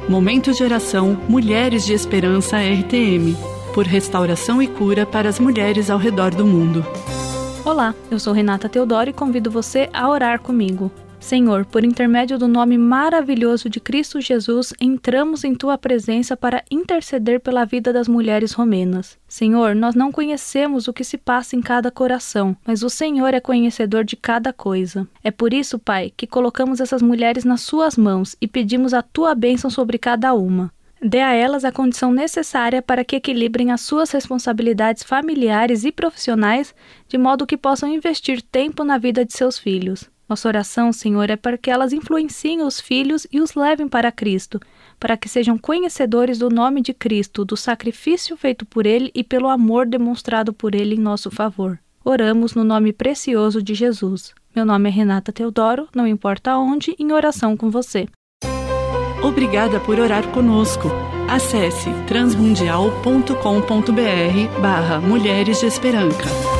Momento de oração Mulheres de Esperança RTM, por restauração e cura para as mulheres ao redor do mundo. Olá, eu sou Renata Teodoro e convido você a orar comigo. Senhor, por intermédio do nome maravilhoso de Cristo Jesus, entramos em Tua presença para interceder pela vida das mulheres romenas. Senhor, nós não conhecemos o que se passa em cada coração, mas o Senhor é conhecedor de cada coisa. É por isso, Pai, que colocamos essas mulheres nas Suas mãos e pedimos a Tua bênção sobre cada uma. Dê a elas a condição necessária para que equilibrem as suas responsabilidades familiares e profissionais, de modo que possam investir tempo na vida de seus filhos. Nossa oração, Senhor, é para que elas influenciem os filhos e os levem para Cristo, para que sejam conhecedores do nome de Cristo, do sacrifício feito por Ele e pelo amor demonstrado por Ele em nosso favor. Oramos no nome precioso de Jesus. Meu nome é Renata Teodoro, não importa onde, em oração com você. Obrigada por orar conosco. Acesse transmundial.com.br/Mulheres de Esperança.